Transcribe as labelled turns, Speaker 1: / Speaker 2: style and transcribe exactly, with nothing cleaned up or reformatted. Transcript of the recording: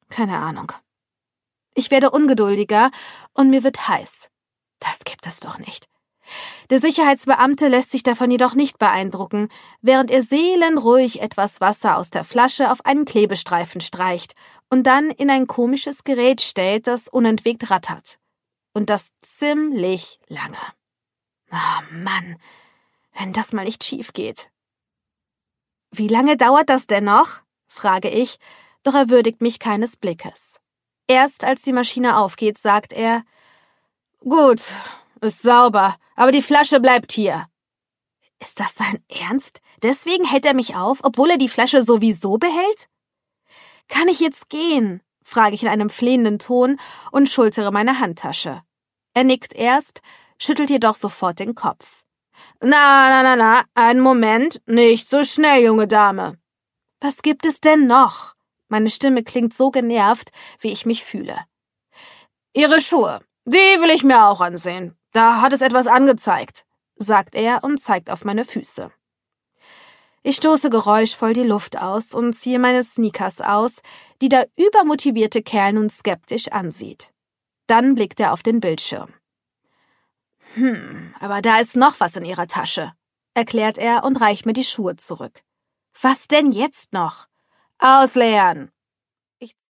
Speaker 1: Keine Ahnung. Ich werde ungeduldiger und mir wird heiß. Das gibt es doch nicht. Der Sicherheitsbeamte lässt sich davon jedoch nicht beeindrucken, während er seelenruhig etwas Wasser aus der Flasche auf einen Klebestreifen streicht und dann in ein komisches Gerät stellt, das unentwegt rattert. Und das ziemlich lange. Oh Mann, wenn das mal nicht schief geht. »Wie lange dauert das denn noch?« frage ich, doch er würdigt mich keines Blickes. Erst als die Maschine aufgeht, sagt er, »Gut, ist sauber, aber die Flasche bleibt hier.« Ist das sein Ernst? Deswegen hält er mich auf, obwohl er die Flasche sowieso behält? »Kann ich jetzt gehen?« frage ich in einem flehenden Ton und schultere meine Handtasche. Er nickt erst, schüttelt jedoch sofort den Kopf. »Na, na, na, na, einen Moment, nicht so schnell, junge Dame.« »Was gibt es denn noch?« Meine Stimme klingt so genervt, wie ich mich fühle. »Ihre Schuhe, die will ich mir auch ansehen. Da hat es etwas angezeigt«, sagt er und zeigt auf meine Füße. Ich stoße geräuschvoll die Luft aus und ziehe meine Sneakers aus, die der übermotivierte Kerl nun skeptisch ansieht. Dann blickt er auf den Bildschirm. »Hm, aber da ist noch was in Ihrer Tasche«, erklärt er und reicht mir die Schuhe zurück. »Was denn jetzt noch?« »Ausleeren.«